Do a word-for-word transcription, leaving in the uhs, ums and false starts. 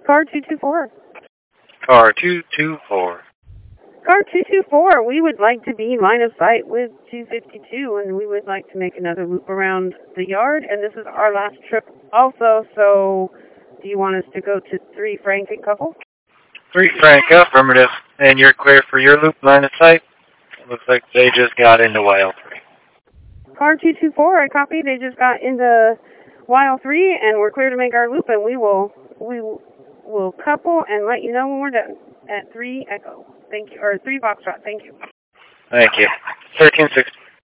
Car two two four. Car two two four. Car two two four, we would like to be line of sight with two fifty-two, and we would like to make another loop around the yard, and this is our last trip also, so do you want us to go to three Frank and Couple? three Frank, affirmative. And you're clear for your loop, line of sight? It looks like they just got into Y L three. Car two two four, I copy. They just got into Y L three, and we're clear to make our loop, and we will we will couple and let you know when we're done at three Echo. Thank you, or three Foxtrot. Thank you. Thank you. thirteen sixty.